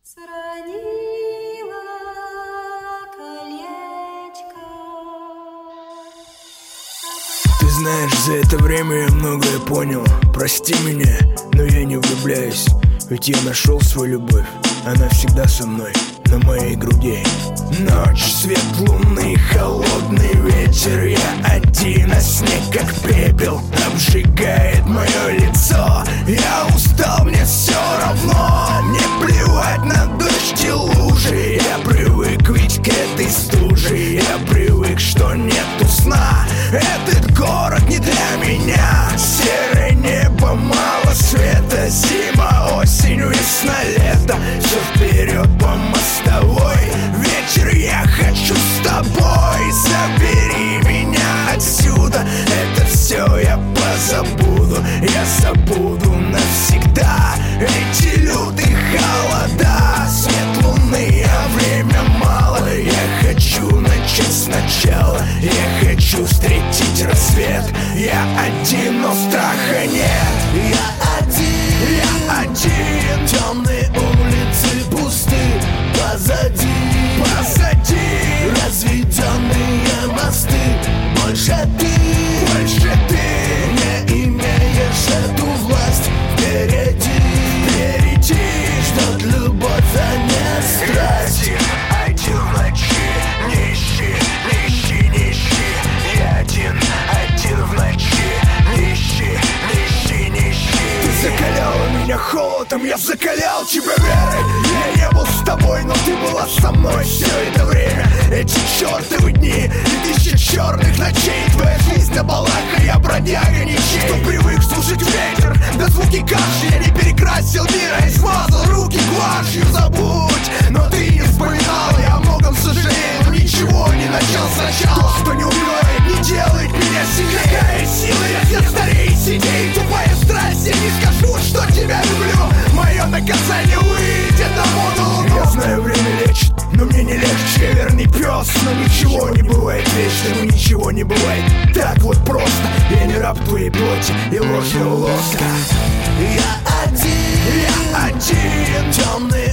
Сранила колечко. Ты знаешь, за это время я многое понял. Прости меня, но я не влюбляюсь. Ведь я нашел свою любовь, она всегда со мной, на моей груди. Ночь, свет луны, холодный вечер. Я один, а снег как пепел обжигает мое лицо. Я устал, мне все равно. Мне плевать на дождь и лужи. Я привык ведь к этой стуже. Я привык, что нету сна. Этот город не для меня. Серое небо, мало света. Зима, осень, весна, лето. Все вперед по мостовой. Вечер, я хочу с тобой. Забери меня отсюда. Это все я позабуду. Я забуду навсегда эти лютые холода. Свет луны, а время мало. Я хочу начать сначала. Я хочу встретить рассвет. Я один, но страха нет. Я один. Темные улицы пусты. Позади разведенные мосты. Больше ты не имеешь эту власть. Впереди ждет любовь, а не страсть. Один в ночи, не ищи. Я один в ночи, не ищи. Ты закаляла меня холодом, я закалял тебя верой. Я не был с тобой, но ты была со мной все это время. Эти чертовы дни и тысячи черных ночей. Твоя жизнь на балака, я бродяга ничей. Кто привык слушать ветер, до звуки каши. Я не перекрасил мира и смазал руки гуашью. Забудь, но ты не вспоминал. Я о многом сожалею, но ничего не начал сначала. То, что не убивает, не делает меня сильнее. Какая сила, если старей сидей. Тупая страсть, я не скажу, что тебя люблю. Мое наказание выйдет на моду. Я знаю, время лечит, но мне не легче. Я верный пес, но ничего не бывает вечным. Ничего не бывает так вот просто. Я не раб твоей плоти и ложного лоска. Я один. Темные